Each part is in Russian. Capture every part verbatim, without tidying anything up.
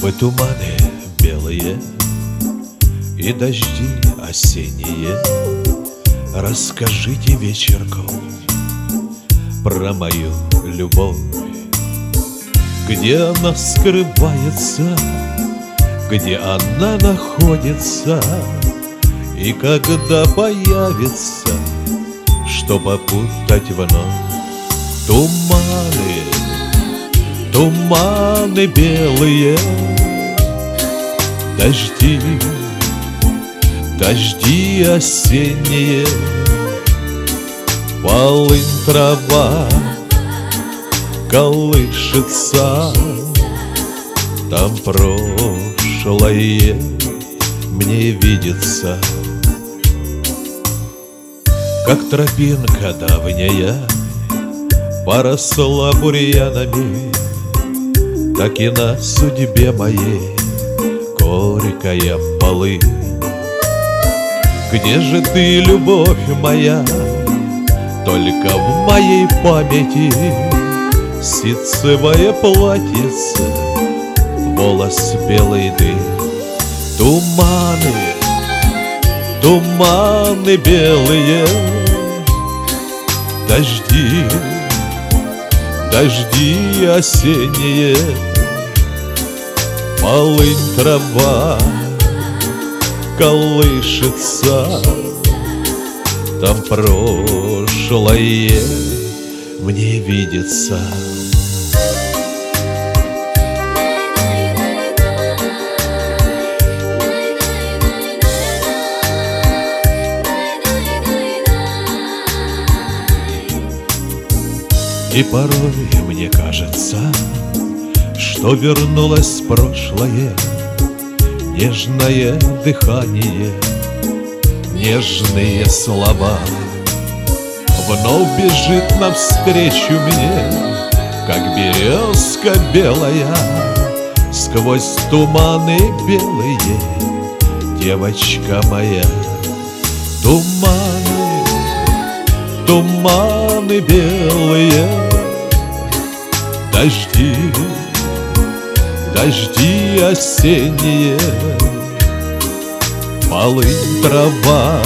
Вы туманы белые и дожди осенние, расскажите вечерком про мою любовь. Где она скрывается, где она находится, и когда появится, что попутать вновь. Туманы, туманы белые, дожди, дожди осенние, полынь трава колышется, там прошлое мне видится, как тропинка давняя поросла бурьянами, так и на судьбе моей горькая полынь. Где же ты, любовь моя? Только в моей памяти ситцевое платьице, волос белый дым. Туманы, туманы белые, дожди, дожди осенние, полынь трава колышется, там прошлое мне видится. И порой мне кажется, что вернулось прошлое, нежное дыхание, нежные слова. Вновь бежит навстречу мне, как березка белая, сквозь туманы белые, девочка моя. Туманы, туманы белые, дожди, дожди осенние, полынь трава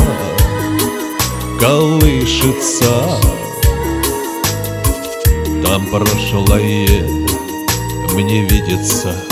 колышется, там прошлое мне видится.